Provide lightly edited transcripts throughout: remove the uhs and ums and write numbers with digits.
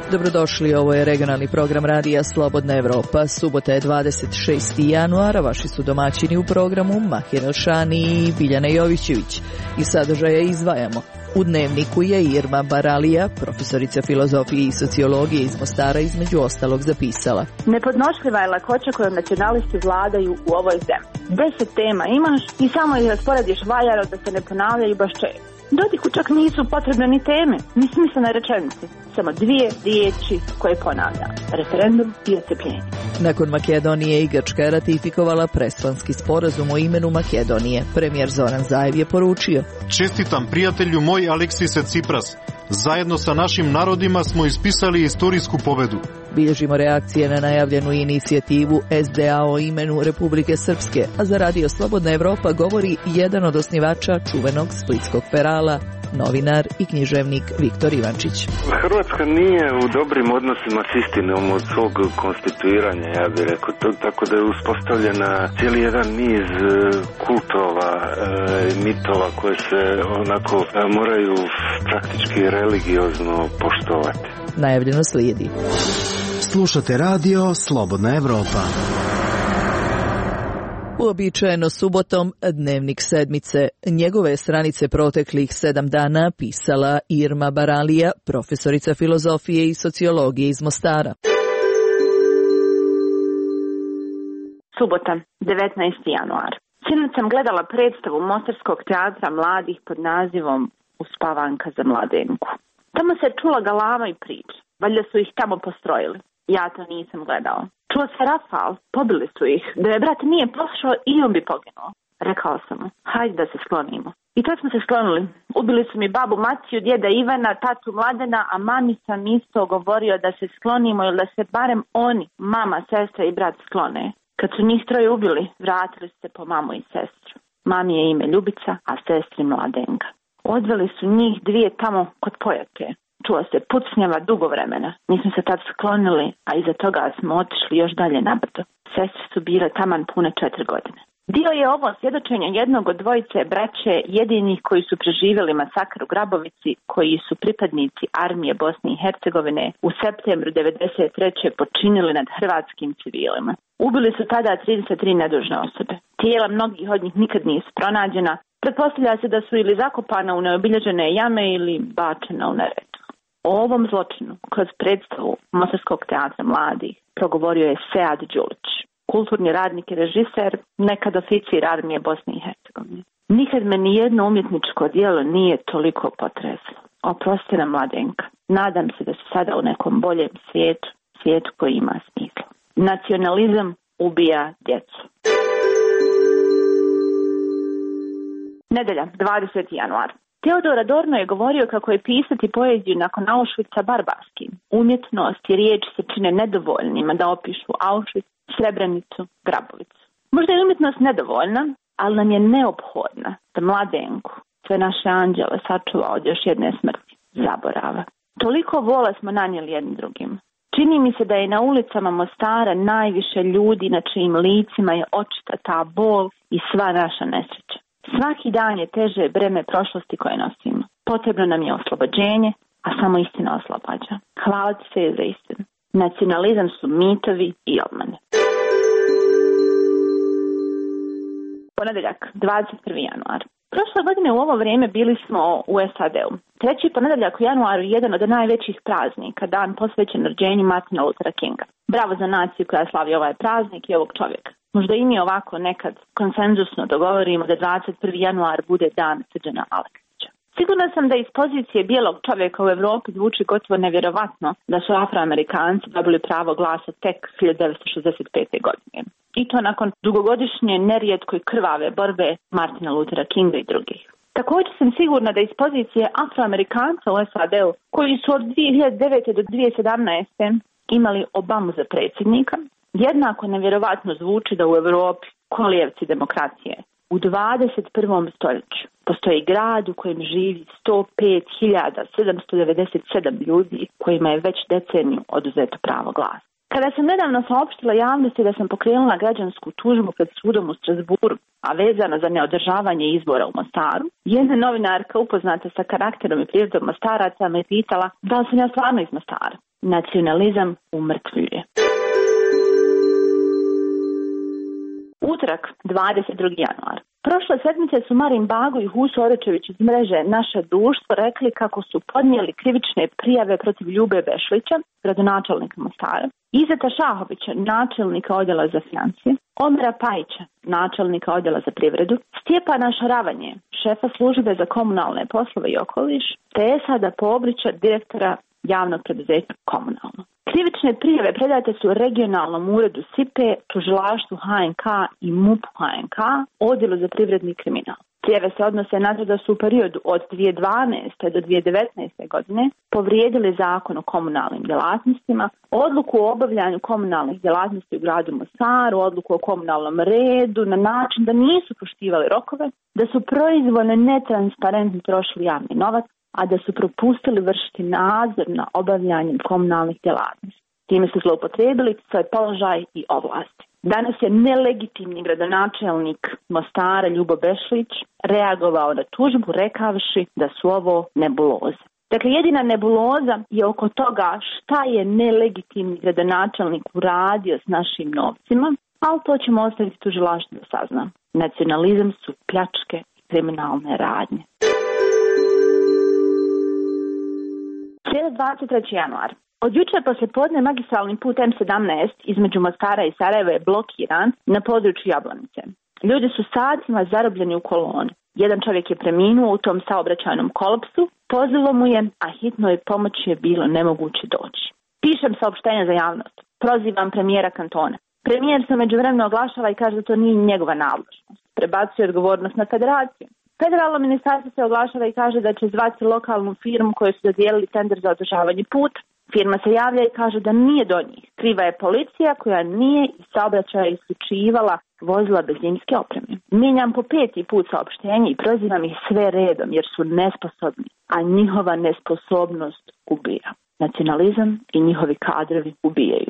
Dobrodošli, ovo je regionalni program radija Slobodna Evropa. Subota je 26. januara, vaši su domaćini u programu Mahir Elšani i Biljana Jovićević. I sadržaja izdvajamo. U dnevniku je Irma Baralija, profesorica filozofije i sociologije iz Mostara, između ostalog zapisala: nepodnošljiva je lakoća kojom nacionalisti vladaju u ovoj zemlji. 10 tema imaš i samo ih rasporediš valjano da se ne ponavljaju baš često. Dodiku čak nisu potrebne ni teme, ni smislene rečenice, samo dvije riječi koje ponavlja: referendum i odcepljenje. Nakon Makedonije i Grčka je ratifikovala Prespanski sporazum o imenu Makedonije. Premijer Zoran Zaev je poručio: čestitam prijatelju moj Aleksise Tsipras. Zajedno sa našim narodima smo ispisali istorijsku pobedu. Bilježimo reakcije na najavljenu inicijativu SDA o imenu Republike Srpske, a za Radio Slobodna Evropa govori jedan od osnivača čuvenog splitskog Perala, novinar i književnik Viktor Ivančić. Hrvatska nije u dobrim odnosima s istinom od svog konstituiranja, ja bih rekao, tako da je uspostavljena cijeli jedan niz kultova, mitova koje se onako moraju praktički religiozno poštovati. Najavljeno slijedi. Slušate radio Slobodna Evropa. Uobičajeno subotom, dnevnik sedmice. Njegove stranice proteklih 7 dana pisala Irma Baralija, profesorica filozofije i sociologije iz Mostara. Subota, 19. januar. Sinoć sam gledala predstavu Mostarskog teatra mladih pod nazivom Uspavanka za mladenku. Tamo se čula galama i priča. Valjda su ih tamo postrojili. Ja to nisam gledao. Čuo se rafal, pobili su ih. Da je brat nije pošao i on bi poginuo. Rekao sam mu, hajde da se sklonimo. I tad smo se sklonili. Ubili su mi babu Maciju, djeda Ivana, tatu Mladena, a mami sam isto govorio da se sklonimo ili da se barem oni, mama, sestra i brat sklone. Kad su njih troje ubili, vratili se po mamu i sestru. Mami je ime Ljubica, a sestri Mladenka. Odveli su njih dvije tamo kod Pojake. Čuo se pucnjava dugo vremena. Mi smo se tad sklonili, a iza toga smo otišli još dalje nabrdo. Sestre su bile taman pune 4 godine. Dio je ovo svjedočenja jednog od dvojice braće jedinih koji su preživjeli masakr u Grabovici, koji su pripadnici armije Bosne i Hercegovine u septembru 1993. počinili nad hrvatskim civilima. Ubili su tada 33 nedužne osobe. Tijela mnogih od njih nikad nisu pronađena. Pretpostavlja se da su ili zakopana u neobilježene jame ili bačena u Neretvu. O ovom zločinu kroz predstavu Mostarskog teatra mladih progovorio je Sead Đulić, kulturni radnik i režiser, nekad oficir armije Bosne i Hercegovine. Nikad me nijedno umjetničko djelo nije toliko potreslo. Oprosti nam, Mladenka. Nadam se da si sada u nekom boljem svijetu koji ima smisla. Nacionalizam ubija djecu. Nedelja, 20. januar. Teodor Adorno je govorio kako je pisati poeziju nakon Auschwitza barbarski. Umjetnost i riječ se čine nedovoljnima da opišu Auschwitz, Srebrenicu, Grabovicu. Možda je umjetnost nedovoljna, ali nam je neophodna da Mladenku, sve naše anđele, sačuva od još jedne smrti, zaborava. Toliko vola smo nanijeli jednim drugim. Čini mi se da je na ulicama Mostara najviše ljudi na čijim licima je očita ta bol i sva naša nesreća. Svaki dan je teže breme prošlosti koje nosimo. Potrebno nam je oslobođenje, a samo istina oslobađa. Hvala ti se za istinu. Nacionalizam su mitovi i obmane. Ponedeljak, 21. januar. Prošle godine u ovo vrijeme bili smo u SAD-u. Treći ponedeljak u januaru je jedan od najvećih praznika, dan posvećen rođenju Martina Luthera Kinga. Bravo za naciju koja slavi ovaj praznik i ovog čovjeka. Možda i mi ovako nekad konsenzusno dogovorimo da 21. januar bude dan Srđana Aleksića. Sigurna sam da iz pozicije bijelog čovjeka u Europi zvuči gotovo nevjerovatno da su Afroamerikanci dobili pravo glasa tek 1965. godine. I to nakon dugogodišnje nerijetko i krvave borbe Martina Luthera Kinga i drugih. Također sam sigurna da iz pozicije Afroamerikanca u SAD-u, koji su od 2009. do 2017. imali Obamu za predsjednika, jednako nevjerovatno zvuči da u Europi, kolijevci demokracije, u 21. stoljeću postoji grad u kojem živi 105.797 ljudi kojima je već deceniju oduzeto pravo glasa. Kada sam nedavno saopštila javnosti da sam pokrenula građansku tužbu pred sudom u Strasburu, a vezana za neodržavanje izbora u Mostaru, jedna novinarka upoznata sa karakterom i prirodom Mostaraca me pitala da li sam ja stvarno iz Mostara. Nacionalizam umrtvljuje. Utorak, 22. januar. Prošle sedmice su Marin Bago i Huso Orečević iz mreže Naše društvo rekli kako su podnijeli krivične prijave protiv Ljube Bešlića, gradonačelnika Mostara, Izeta Šahovića, načelnika odjela za financije, Omera Pajića, načelnika odjela za privredu, Stjepana Šaravanje, šefa službe za komunalne poslove i okoliš, te Esada Pobrića, direktora javnog preduzeća Komunalno. Krivične prijave predate su regionalnom uredu SIPE, tužilaštvu HNK i MUP HNK, odjelu za privredni kriminal. Prijave se odnose na to da su u periodu od 2012. do 2019. godine povrijedili zakon o komunalnim djelatnostima, odluku o obavljanju komunalnih djelatnosti u gradu Mostaru, odluku o komunalnom redu na način da nisu poštivali rokove, da su proizvoljno netransparentno trošili javni novac, a da su propustili vršiti nadzor na obavljanjem komunalnih djelatnosti. Time su zloupotrijebili svoj položaj i ovlasti. Danas je nelegitimni gradonačelnik Mostara Ljubo Bešlić reagovao na tužbu rekavši da su ovo nebuloze. Dakle, jedina nebuloza je oko toga šta je nelegitimni gradonačelnik uradio s našim novcima, ali to ćemo ostaviti tužilaštvu da sazna. Nacionalizam su pljačke i kriminalne radnje. Srijeda 23. januar. Od jučer poslije podne magistralni put M17 između Mostara i Sarajeva je blokiran na području Jablanice. Ljudi su satima zarobljeni u koloni. Jedan čovjek je preminuo u tom saobraćajnom kolapsu, pozvalo mu je, a hitnoj pomoći je bilo nemoguće doći. Pišem saopštenje za javnost. Prozivam premijera kantona. Premijer se međuvremeno oglašava i kaže da to nije njegova nadležnost. Prebacuje odgovornost na federaciju. Federalno ministarstvo se oglašava i kaže da će zvati lokalnu firmu koju su dodijelili tender za održavanje puta. Firma se javlja i kaže da nije do njih. Kriva je policija koja nije iz saobraćaja isključivala vozila bez zimske opreme. Mijenjam po 5. put saopštenje i prozivam ih sve redom jer su nesposobni, a njihova nesposobnost ubija. Nacionalizam i njihovi kadrovi ubijaju.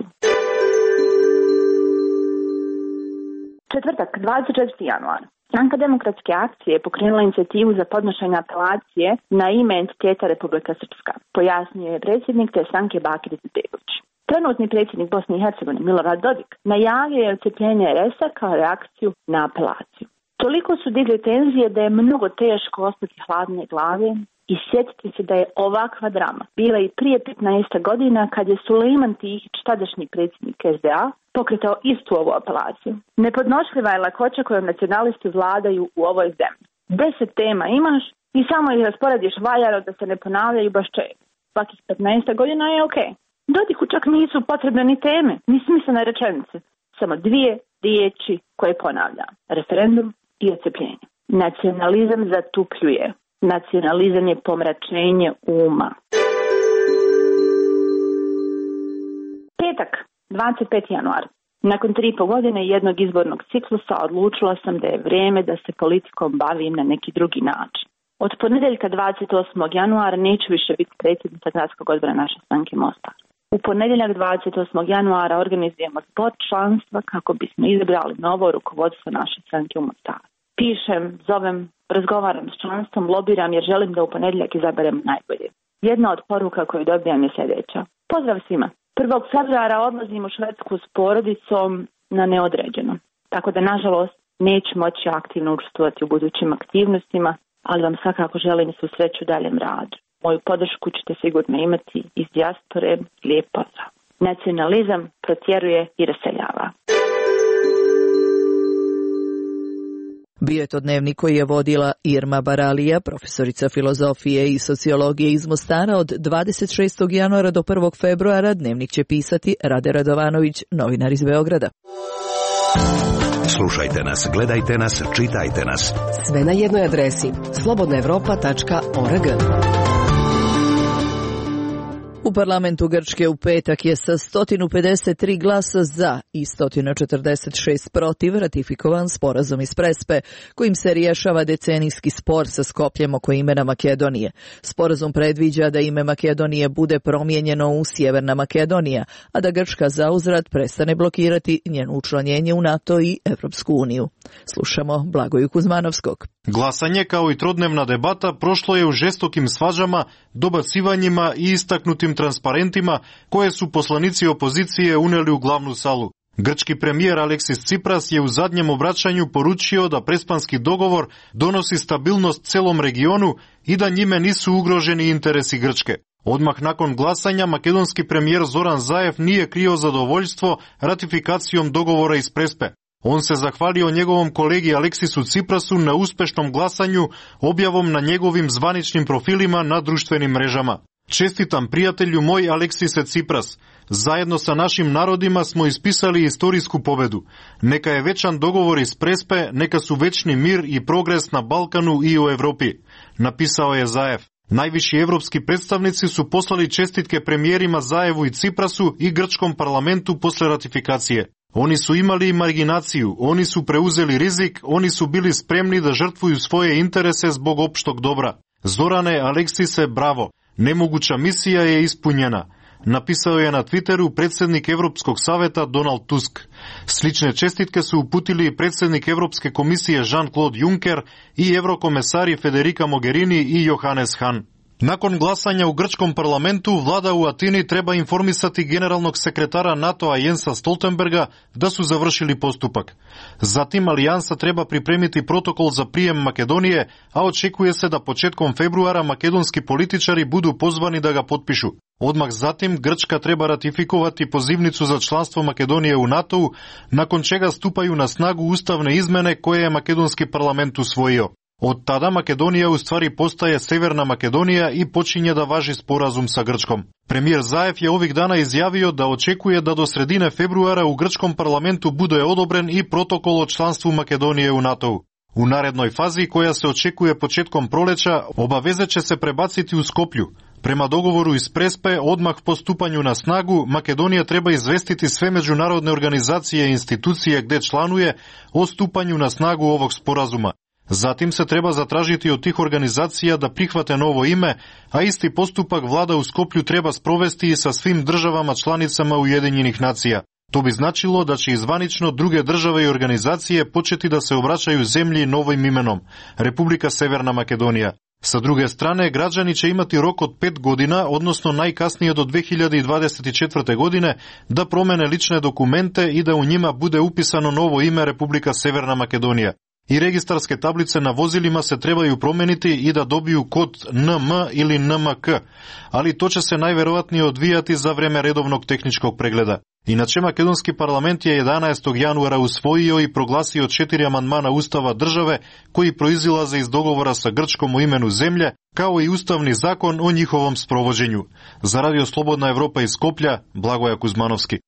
Četvrtak, 24. januar. Stranka Demokratske akcije je pokrenula inicijativu za podnošenje apelacije na ime entiteta Republika Srpska, pojasnio je predsjednik te stranke Bakir Izetbegović. Trenutni predsjednik Bosne i Hercegovine Milorad Dodik najavio je odcepljenje RS-a kao reakciju na apelaciju. Toliko su digli tenzije da je mnogo teško ostati hladne glave i sjetiti se da je ovakva drama bila i prije 15 godina kad je Sulejman Tihić, tadašnji predsjednik SDA, pokretao istu ovu apelaciju. Nepodnošljiva je lakoća kojom nacionalisti vladaju u ovoj zemlji. 10 tema imaš i samo ih rasporediš valjano da se ne ponavljaju baš često. Svakih 15 godina je okej. Dodiku čak nisu potrebne ni teme, ni smislene rečenice. Samo 2 riječi koje ponavlja. Referendum i odcepljenje. Nacionalizam zatupljuje. Nacionalizam je pomračenje uma. Petak, 25. januar. Nakon 3,5 godine jednog izbornog ciklusa odlučila sam da je vrijeme da se politikom bavim na neki drugi način. Od ponedjeljka 28. januara neću više biti predsjednica gradskog odbora naše stranke Mostar. U ponedjeljak 28. januara organizujemo zbor članstva kako bismo izabrali novo rukovodstvo naše stranke u Mostaru. Pišem, zovem, razgovaram s članstvom, lobiram jer želim da u ponedjeljak izaberem najbolje. Jedna od poruka koju dobijam je sljedeća. Pozdrav svima! 1. februara odlazim u Švedsku s porodicom na neodređeno. Tako da, nažalost, neću moći aktivno učestvovati u budućim aktivnostima, ali vam svakako želim svu sreću u daljem radu. Moju podršku ćete sigurno imati iz dijaspore. Lijep pozdrav. Nacionalizam protjeruje i raseljava. Bio je to dnevnik koji je vodila Irma Baralija, profesorica filozofije i sociologije iz Mostara. Od 26. januara do 1. februara dnevnik će pisati Rade Radovanović, novinar iz Beograda. Slušajte nas, gledajte nas, čitajte nas. Sve na jednoj adresi slobodnaevropa.org. U parlamentu Grčke u petak je sa 153 glasa za i 146 protiv ratifikovan sporazum iz Prespe, kojim se rješava decenijski spor sa Skopljem oko imena Makedonije. Sporazum predviđa da ime Makedonije bude promijenjeno u Sjeverna Makedonija, a da Grčka zauzvrat prestane blokirati njeno učlanjenje u NATO i Evropsku uniju. Slušamo Blagoju Kuzmanovskog. Glasanje kao i trodnevna debata prošlo je u žestokim svađama, dobacivanjima i istaknutim transparentima koje su poslanici opozicije uneli u glavnu salu. Grčki premijer Aleksis Tsipras je u zadnjem obraćanju poručio da prespanski dogovor donosi stabilnost celom regionu i da njime nisu ugroženi interesi Grčke. Odmah nakon glasanja makedonski premijer Zoran Zaev nije krio zadovoljstvo ratifikacijom dogovora iz Prespe. On se zahvalio njegovom kolegi Aleksisu Tsiprasu na uspešnom glasanju objavom na njegovim zvaničnim profilima na društvenim mrežama. Čestitam prijatelju moj Aleksise Tsipras. Zajedno sa našim narodima smo ispisali istorijsku pobedu. Neka je večan dogovor iz Prespe, neka su večni mir i progres na Balkanu i u Evropi, napisao je Zaev. Najviši evropski predstavnici su poslali čestitke premijerima Zaevu i Tsiprasu i grčkom parlamentu posle ratifikacije. Oni su imali marginaciju, oni su preuzeli rizik, oni su bili spremni da žrtvuju svoje interese zbog opštog dobra. Zorane, Aleksise, bravo! Nemoguća misija je ispunjena, napisao je na Twitteru predsjednik Evropskog saveta Donald Tusk. Slične čestitke su uputili predsjednik Evropske komisije Jean-Claude Juncker i evrokomesari Federica Mogherini i Johannes Hahn. Nakon glasanja u grčkom parlamentu, vlada u Atini treba informisati generalnog sekretara NATO-a Jensa Stoltenberga da su završili postupak. Zatim alijansa treba pripremiti protokol za prijem Makedonije, a očekuje se da početkom februara makedonski političari budu pozvani da ga potpišu. Odmah zatim Grčka treba ratifikovati pozivnicu za članstvo Makedonije u NATO-u, nakon čega stupaju na snagu ustavne izmene koje je makedonski parlament usvojio. Od tada Makedonija u stvari postaje Severna Makedonija i počinje da važi sporazum sa Grčkom. Premijer Zaev je ovih dana izjavio da očekuje da do sredine februara u grčkom parlamentu bude odobren i protokol o članstvu Makedonije u NATO-u. U narednoj fazi, koja se očekuje početkom proleća, obaveze će se prebaciti u Skoplju. Prema dogovoru iz Prespe, odmah po stupanju na snagu, Makedonija treba izvestiti sve međunarodne organizacije i institucije gde članuje o stupanju na snagu ovog sporazuma. Zatim se treba zatražiti od tih organizacija da prihvate novo ime, a isti postupak vlada u Skoplju treba sprovesti i sa svim državama članicama Ujedinjenih nacija. To bi značilo da će izvanično druge države i organizacije početi da se obraćaju zemlji novim imenom, Republika Severna Makedonija. Sa druge strane, građani će imati rok od 5 godina, odnosno najkasnije do 2024. godine, da promene lične dokumente i da u njima bude upisano novo ime Republika Severna Makedonija. I registarske tablice na vozilima se trebaju promeniti i da dobiju kod NM ili NMK, ali to će se najverovatnije odvijati za vreme redovnog tehničkog pregleda. Inače, makedonski parlament je 11. januara usvojio i proglasio 4 amandmana Ustava države koji proizilaze iz dogovora sa Grčkom o imenu zemlje, kao i ustavni zakon o njihovom sprovođenju. Za Radio Slobodna Evropa iz Skoplja, Blagoja Kuzmanovski.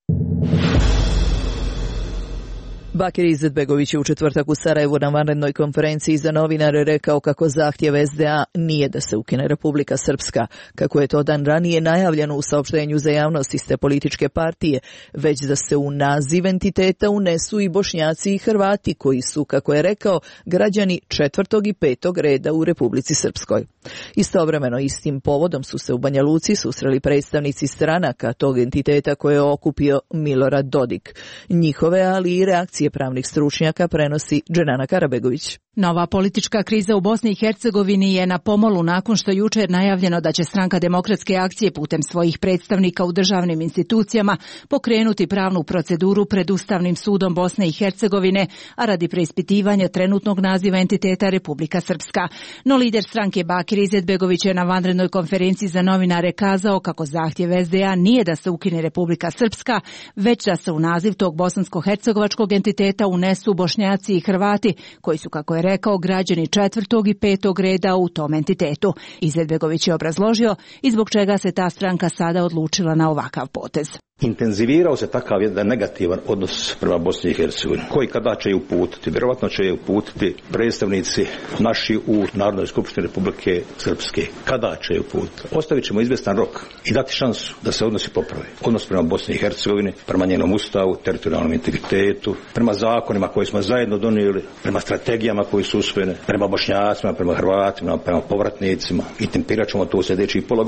Bakir Izetbegović je u četvrtak u Sarajevu na vanrednoj konferenciji za novinare rekao kako zahtjev SDA nije da se ukine Republika Srpska, kako je to dan ranije najavljeno u saopštenju za javnost iste političke partije, već da se u naziv entiteta unesu i Bošnjaci i Hrvati koji su, kako je rekao, građani 4. i 5. reda u Republici Srpskoj. Istovremeno istim povodom su se u Banja Luci susreli predstavnici stranaka tog entiteta koje je okupio Milorad Dodik. Njihove, ali i reakcije pravnih stručnjaka prenosi Dženana Karabegović. Nova politička kriza u Bosni i Hercegovini je na pomolu nakon što jučer najavljeno da će Stranka demokratske akcije putem svojih predstavnika u državnim institucijama pokrenuti pravnu proceduru pred Ustavnim sudom Bosne i Hercegovine, a radi preispitivanja trenutnog naziva entiteta Republika Srpska. No lider stranke Bakir Izetbegović je na vanrednoj konferenciji za novinare kazao kako zahtjev SDA nije da se ukine Republika Srpska, već da se u naziv tog bosansko-hercegovačkog entiteta unesu Bošnjaci i Hrvati, koji su, kako je rekao, građani 4. i 5. reda u tom entitetu. Izetbegović je obrazložio i zbog čega se ta stranka sada odlučila na ovakav potez. Intenzivirao se takav jedan negativan odnos prema Bosni i Hercegovini, koji kada će je uputiti, vjerovatno će je uputiti predstavnici naši u Narodnoj skupštini Republike Srpske. Kada će je uputiti? Ostavit ćemo izvjestan rok i dati šansu da se odnosi popravi. Odnos prema Bosni i Hercegovini, prema njenom ustavu, teritorijalnom integritetu, prema zakonima koje smo zajedno donijeli, prema strategijama koje su usvojene, prema Bošnjacima, prema Hrvatima, prema povratnicima i tempirat ćemo to u sljedećih pola godine.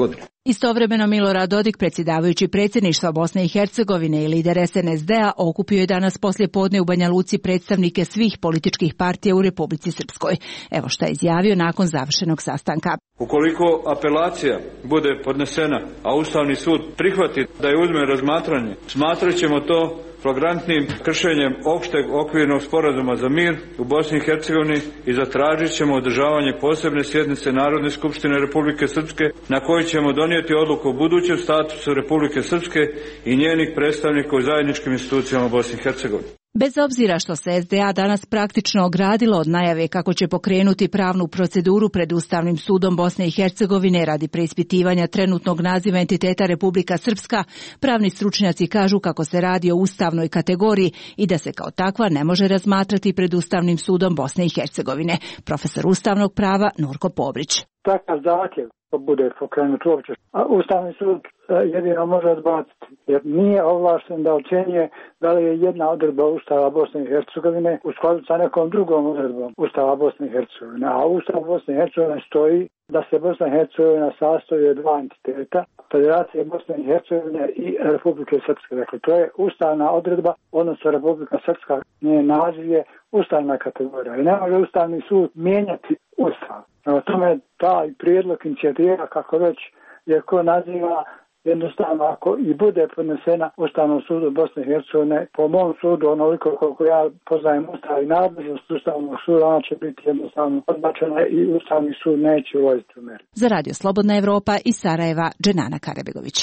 Istovremeno Milorad Dodik, predsjedavajući predsjedništva Bosne i Hercegovine i lider SNSD-a, okupio je danas poslijepodne u Banja Luci predstavnike svih političkih partija u Republici Srpskoj. Evo šta je izjavio nakon završenog sastanka. Ukoliko apelacija bude podnesena, a Ustavni sud prihvati da je uzme razmatranje, smatrat ćemo to flagrantnim kršenjem opšteg okvirnog sporazuma za mir u Bosni i Hercegovini i zatražit ćemo održavanje posebne sjednice Narodne skupštine Republike Srpske na kojoj ćemo donijeti odluku o budućem statusu Republike Srpske i njenih predstavnika u zajedničkim institucijama Bosne i Hercegovine. Bez obzira što se SDA danas praktično ogradilo od najave kako će pokrenuti pravnu proceduru pred Ustavnim sudom Bosne i Hercegovine radi preispitivanja trenutnog naziva entiteta Republika Srpska, pravni stručnjaci kažu kako se radi o ustavnoj kategoriji i da se kao takva ne može razmatrati pred Ustavnim sudom Bosne i Hercegovine. Profesor ustavnog prava Nurko Pobrić. Takav zahtjev bude pokrenut uopće, a Ustavni sud jedino može odbaciti, jer nije ovlašten da ocjenjuje da li je jedna odredba Ustava Bosne i Hercegovine u skladu sa nekom drugom odredbom Ustava Bosne i Hercegovine. A Ustav Bosne i Hercegovine stoji da se Bosna i Hercegovina sastoji od dva entiteta, Federacije Bosne i Hercegovine i Republike Srpske. Dakle, to je ustavna odredba, odnosno Republika Srpska, njen naziv je ustavna kategorija i ne može Ustavni sud mijenjati Ustav. O tome taj prijedlog inicijativa, kako već je ko naziva, jednostavno ako i bude podnesena Ustavnom sudu Bosne i Hercegovine, po mom sudu, onoliko koliko ja poznajem Ustav i nadležnost Ustavnog suda, ona će biti jednostavno odbačena i Ustavni sud neće ulaziti u meri. Za Radio Slobodna Evropa iz Sarajeva, Dženana Karebegović.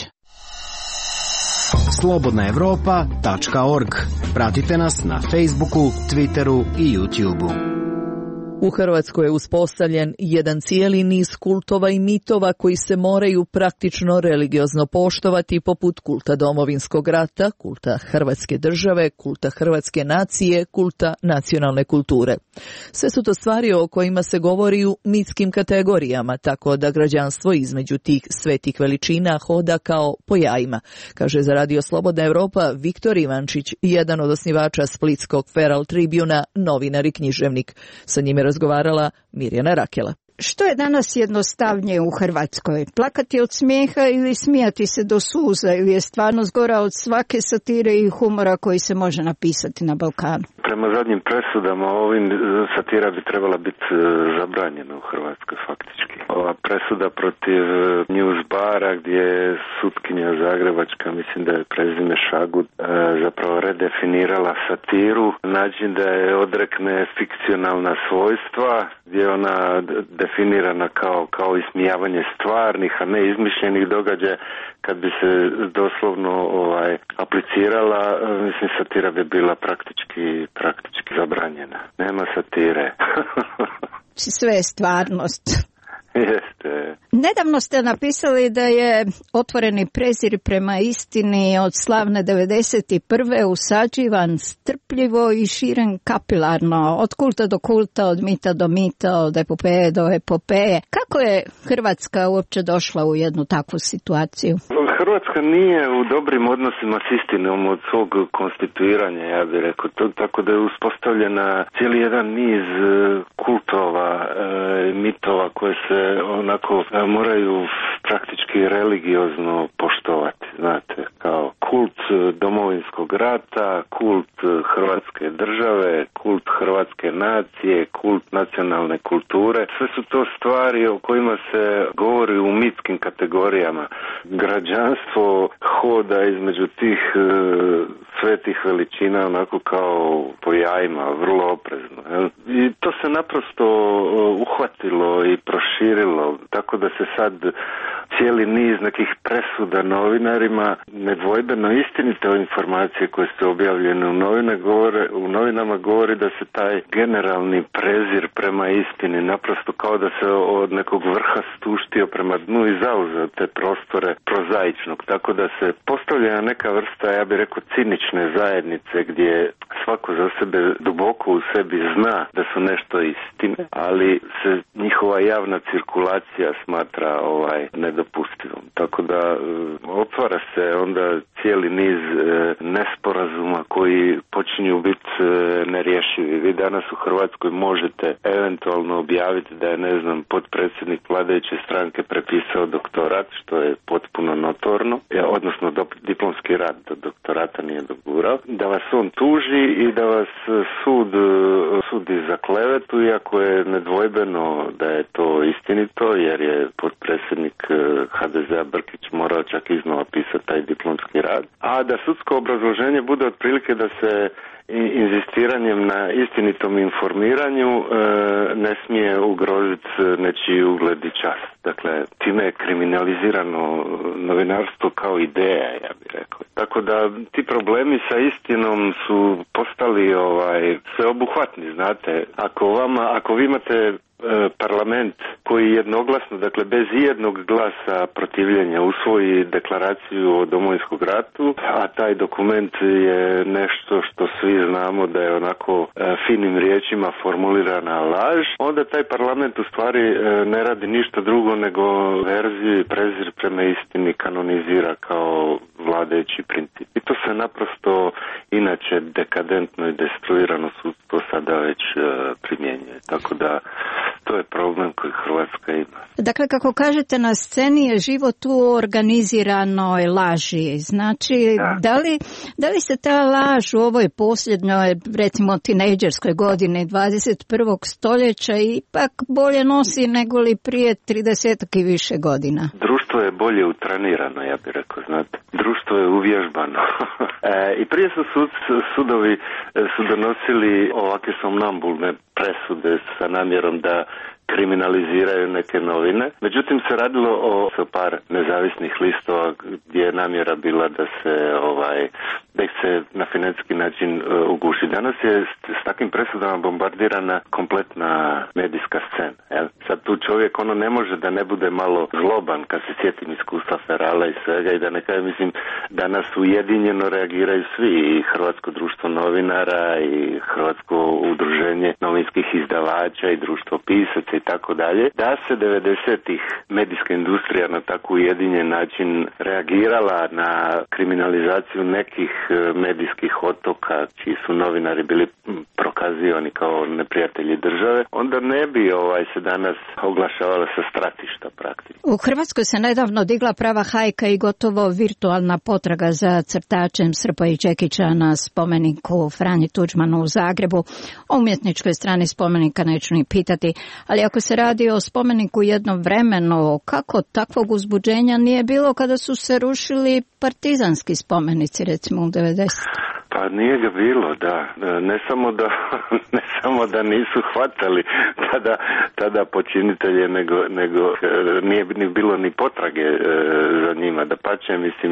slobodnaevropa.org. Pratite nas na Facebooku, Twitteru i YouTubeu. U Hrvatskoj je uspostavljen jedan cijeli niz kultova i mitova koji se moraju praktično religiozno poštovati, poput kulta Domovinskog rata, kulta Hrvatske države, kulta Hrvatske nacije, kulta nacionalne kulture. Sve su to stvari o kojima se govori u mitskim kategorijama, tako da građanstvo između tih svetih veličina hoda kao po jajima, kaže za Radio Slobodna Evropa Viktor Ivančić, jedan od osnivača splitskog Feral Tribuna, novinar i književnik. Sa njime razgovarala Mirjana Rakela. Što je danas jednostavnije u Hrvatskoj? Plakati od smijeha ili smijati se do suza, ili je stvarno zgora od svake satire i humora koji se može napisati na Balkanu? Prema zadnjim presudama ovim satira bi trebala biti zabranjena u Hrvatskoj faktički. Ova presuda protiv News Bara gdje je sutkinja zagrebačka, mislim da je prezime Šagut, zapravo redefinirala satiru, način da je odrekne fikcionalna svojstva, gdje je ona definirana kao ismijavanje stvarnih, a ne izmišljenih događaja. Kad bi se doslovno aplicirala, mislim, satira bi bila praktički zabranjena. Nema satire. Sve je stvarnost. Jeste. Nedavno ste napisali da je otvoreni prezir prema istini od slavne 91. usađivan strpljivo i širen kapilarno, od kulta do kulta, od mita do mita, od epopeje do epopeje. Kako je Hrvatska uopće došla u jednu takvu situaciju? Hrvatska nije u dobrim odnosima s istinom od svog konstituiranja, ja bih rekao. Tako da je uspostavljena cijeli jedan niz kultova, mitova koje se onako moraju praktički religiozno poštovati, znate, kao kult Domovinskog rata, kult Hrvatske države, kult Hrvatske nacije, kult nacionalne kulture. Sve su to stvari o kojima se govori u mitskim kategorijama. Građanstvo hoda između tih svetih veličina onako kao po jajima, vrlo oprezno. I to se naprosto uhvatilo i proširilo, tako da se sad cijeli niz nekih presuda novinarima, nedvojbeno istinite informacije koje su objavljene u novinama govori da se taj generalni prezir prema istini naprosto kao da se od nekog vrha stuštio prema dnu i zauzeo te prostore prozaičnog, tako da se postavlja neka vrsta, ja bih rekao, cinične zajednice gdje svako za sebe duboko u sebi zna da su nešto istine, ali se njihova javna cirkulacija smatra nedopuštenja. nedopustivom. Tako da otvara se onda cijeli niz nesporazuma koji počinju biti nerješivi. Vi danas u Hrvatskoj možete eventualno objaviti da je, ne znam, potpredsjednik vladajuće stranke prepisao doktorat, što je potpuno notorno, odnosno diplomski rad do doktorata nije dogurao, da vas on tuži i da vas sudi za klevetu, iako je nedvojbeno da je to istinito, jer je potpredsjednik HDZ-a Brkić morao čak iznova pisati taj diplomski rad, a da sudsko obrazloženje bude otprilike da se inzistiranjem na istinitom informiranju ne smije ugroziti nečiji ugled i čast. Dakle, time je kriminalizirano novinarstvo kao ideja, ja bih rekao. Tako da ti problemi sa istinom su postali sveobuhvatni, znate. Ako vi imate parlament koji jednoglasno, dakle bez ijednog glasa protivljenja usvoji deklaraciju o Domovinskom ratu, a taj dokument je nešto što svi znamo da je onako finim riječima formulirana laž, onda taj parlament u stvari ne radi ništa drugo nego verziju i prezir prema istini kanonizira kao vladajući princip. I to se naprosto inače dekadentno i destruirano sudstvo sada već primjenjuje. Tako da to je problem koji Hrvatska ima. Dakle, kako kažete, na sceni je život u organiziranoj laži. Znači, da li se ta laž u ovoj posljednjoj, recimo, tinejdžerskoj godini 21. stoljeća ipak bolje nosi nego li prije 30 i više godina? Društvo je bolje utrenirano, ja bih rekao, znate. Društvo je uvježbano. I prije su sudovi su donosili ovakve somnambulne presude sa namjerom da kriminaliziraju neke novine. Međutim, se radilo o par nezavisnih listova gdje je namjera bila da ih se na financijski način uguši. Danas je s takvim presudama bombardirana kompletna medijska scena. Jel? Sad tu čovjek ne može da ne bude malo zloban kad se sjetim iskustva Ferala i svega i da ne kažem, mislim, danas ujedinjeno reagiraju svi, i Hrvatsko društvo novinara i Hrvatsko udruženje novinskih izdavača i društvo pisaca i tako dalje, da se 90-ih medijska industrija na tako ujedinjen način reagirala na kriminalizaciju nekih medijskih otoka čiji su novinari bili prokazivani kao neprijatelji države, onda ne bi se danas oglašavala sa stratišta praktično. U Hrvatskoj se nedavno digla prava hajka i gotovo virtualna potraga za crtačem Srpoje Čekića na spomeniku Franji Tuđmanu u Zagrebu. O umjetničkoj strani spomenika neću ni pitati, ali ako se radi o spomeniku jednom vremenu, kako takvog uzbuđenja nije bilo kada su se rušili partizanski spomenici, recimo u 90? Pa nije ga bilo, da. Ne samo da nisu hvatali tada počinitelje, nego nije ni bilo ni potrage za njima. Dapače, mislim,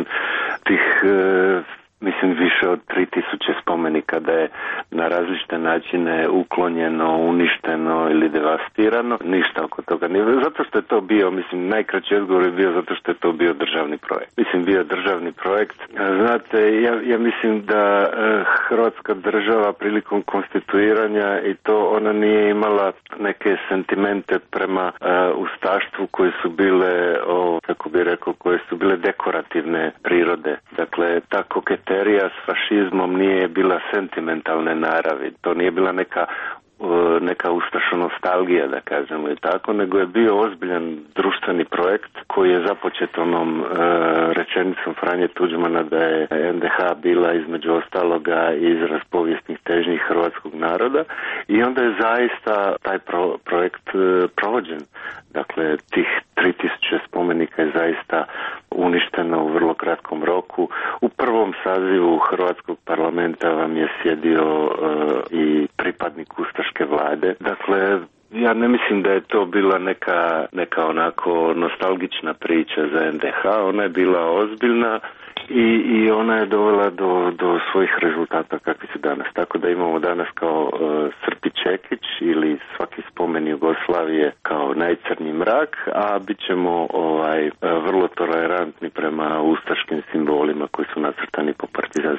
više od 3000 spomenika da je na različite načine uklonjeno, uništeno ili devastirano. Ništa oko toga nije. Zato što je to bio, najkraći odgovor je bio zato što je to bio državni projekt. Bio državni projekt. Znate, ja mislim da Hrvatska država prilikom konstituiranja i to ona nije imala neke sentimente prema ustaštvu koje su bile, koje su bile dekorativne prirode. Dakle, ta koketerija s fašizmom nije bila sentimentalne naravi. To nije bila neka ustašonostalgija, da kažemo i tako, nego je bio ozbiljan društveni projekt koji je započet onom rečenicom Franje Tuđmana da je NDH bila između ostaloga izraz povijesnih težnji hrvatskog naroda, i onda je zaista taj projekt provođen. Dakle, tih 3000 spomenika je zaista uništeno u vrlo kratkom roku. U prvom sazivu Hrvatskog parlamenta vam je sjedio i pripadnik ustaške vlade. Dakle, ja ne mislim da je to bila neka onako nostalgična priča za NDH. Ona je bila ozbiljna i ona je dovela do svojih rezultata kakvi su danas. Tako da imamo danas kao Srpi Čekić ili svaki spomen Jugoslavije kao najcrnji mrak, a bit ćemo vrlo tolerantni prema ustaškim simbolima koji su nacrtani po partizanskim spomenicima.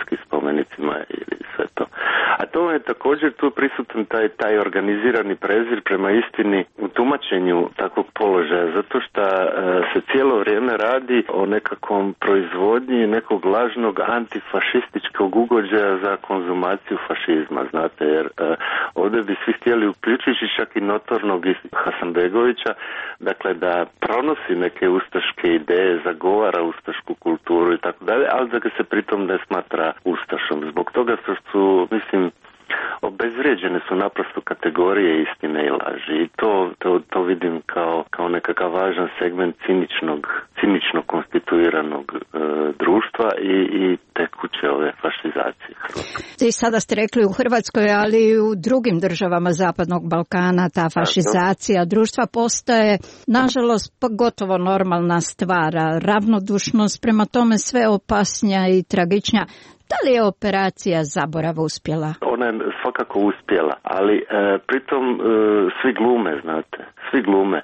spomenicima ili sve to. A to je također tu prisutan taj organizirani prezir prema istini u tumačenju takvog položaja, zato što se cijelo vrijeme radi o nekakvom proizvodnji nekog lažnog antifašističkog ugođaja za konzumaciju fašizma, znate, jer ovdje bi svi htjeli, uključujući čak i notornog Hasanbegovića, dakle da pronosi neke ustaške ideje, zagovara ustašku kulturu i tako dalje, ali da ga se pritom ne smatra ustašom. Zbog toga što su, mislim, obezvrijeđene su naprosto kategorije istine i laži i to vidim kao nekakav važan segment cinično konstituiranog društva i tekuće ove fašizacije Hrvatske. I sada ste rekli u Hrvatskoj, ali i u drugim državama Zapadnog Balkana ta fašizacija društva postaje, nažalost, gotovo normalna stvar, ravnodušnost prema tome sve opasnija i tragičnija. Da li je operacija Zaborav uspjela? Ona je svakako uspjela, ali pritom svi glume, znate. Svi glume.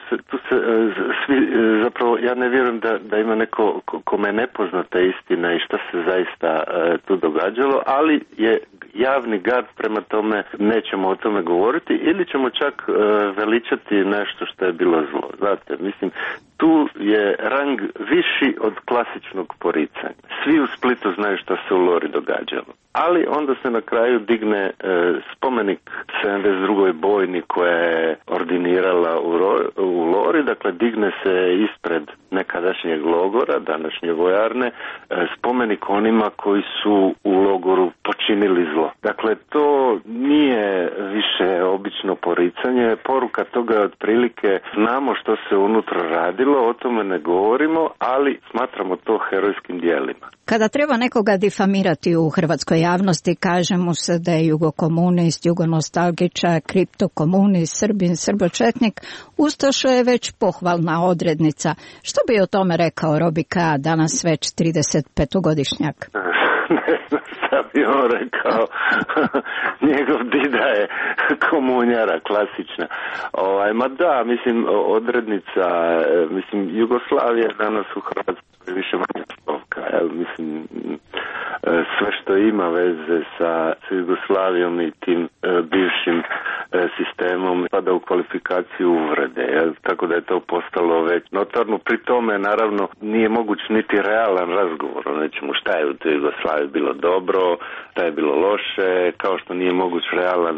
Zapravo ja ne vjerujem da ima neko kome je nepoznata istina i šta se zaista tu događalo, ali je javni gard prema tome, nećemo o tome govoriti ili ćemo čak veličati nešto što je bilo zlo. Znate, mislim, tu je rang viši od klasičnog poricanja. Svi u Splitu znaju što se u Lori događalo. Ali onda se na kraju digne spomenik 72. bojni koja je ordinirala u Lori, dakle digne se ispred nekadašnjeg logora, današnje vojarne, spomenik onima koji su u logoru počinili zlo. Dakle, to nije više obično poricanje, poruka toga je otprilike znamo što se unutra radilo, o tome ne govorimo, ali smatramo to herojskim djelima. Kada treba nekoga difamirati u hrvatskoj javnosti, kaže mu se da je jugokomunist, jugonostalgičar, kriptokomunist, Srbin, srbočetnik, ustaša je već pohvalna odrednica. Što bi o tome rekao Robi K., danas već 35-godišnjak? Ne znam šta bi on rekao. Njegov dida je komunjara klasična. Ma da, mislim, odrednica, mislim, Jugoslavija danas u Hrvatskoj više manje slovka. Mislim, sve što ima veze sa Jugoslavijom i tim bivšim sistemom pada u kvalifikaciju uvrede, tako da je to postalo već notorno. Pri tome, naravno, nije moguć niti realan razgovor o nečemu šta je u toj Jugoslaviji bilo dobro, šta je bilo loše, kao što nije moguć realan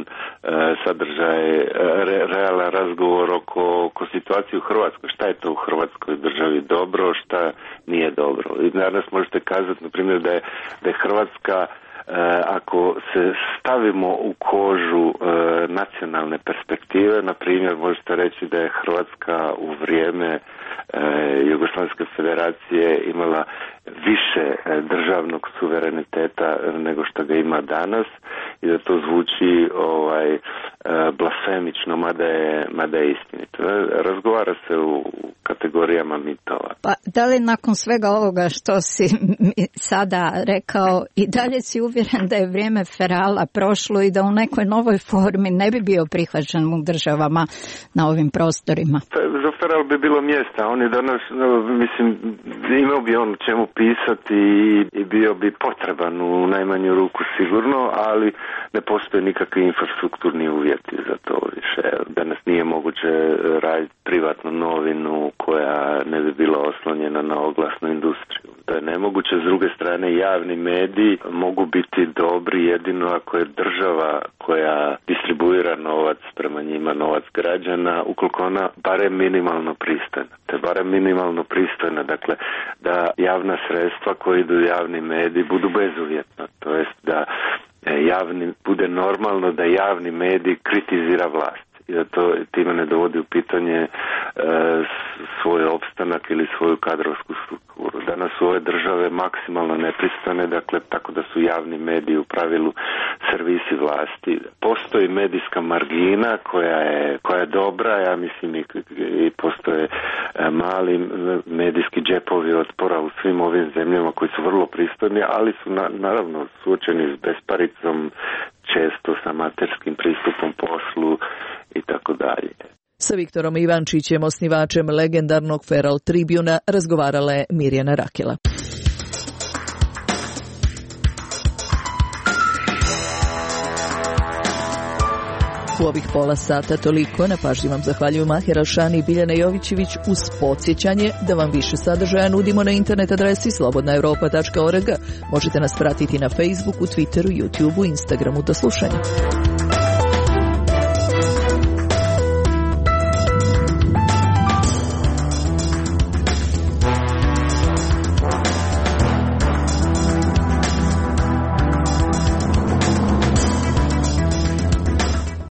realan razgovor oko situacije u Hrvatskoj, šta je to u Hrvatskoj državi dobro, šta nije dobro. I danas možete kazati, na primjer, da je Hrvatska, ako se stavimo u kožu nacionalne perspektive, na primjer možete reći da je Hrvatska u vrijeme Jugoslavenske federacije imala više državnog suvereniteta nego što ga ima danas i da to zvuči blasfemično, mada je istinito. Razgovara se u kategorijama mitova. Pa da li nakon svega ovoga što si sada rekao i dalje si uvjeren da je vrijeme ferala prošlo i da u nekoj novoj formi ne bi bio prihvaćen u državama na ovim prostorima? Za feral bi bilo mjesta. On je danas, mislim, imao bi on čemu pisati i bio bi potreban u najmanju ruku sigurno, ali ne postoje nikakvi infrastrukturni uvjeti za to više. Danas nije moguće raditi privatnu novinu koja ne bi bila oslonjena na oglasnu industriju. To je nemoguće. S druge strane, javni mediji mogu biti dobri jedino ako je država koja distribuira novac prema njima, novac građana, ukoliko ona barem minimalno pristojna. Te barem minimalno pristojna, dakle, da javna sredstva koja idu u javni mediji budu bezuvjetna. To jest da bude normalno da javni medij kritizira vlast i da to time ne dovodi u pitanje svoj opstanak ili svoju kadrovsku strukturu. Danas su ove države maksimalno nepristojne, dakle, tako da su javni mediji u pravilu servisi vlasti. Postoji medijska margina koja je dobra, ja mislim i postoje mali medijski džepovi otpora u svim ovim zemljama koji su vrlo pristojni, ali su naravno suočeni s besparicom, često sa amaterskim pristupom poslu i tako dalje. Sa Viktorom Ivančićem, osnivačem legendarnog Feral Tribuna, razgovarala je Mirjana Rakela. U ovih pola sata toliko. Na pažnji vam zahvaljuju Mahir Alšani i Biljana Jovićević uz podsjećanje da vam više sadržaja nudimo na internet adresi slobodnaevropa.org. Možete nas pratiti na Facebooku, Twitteru, YouTubeu, Instagramu. Do slušanja.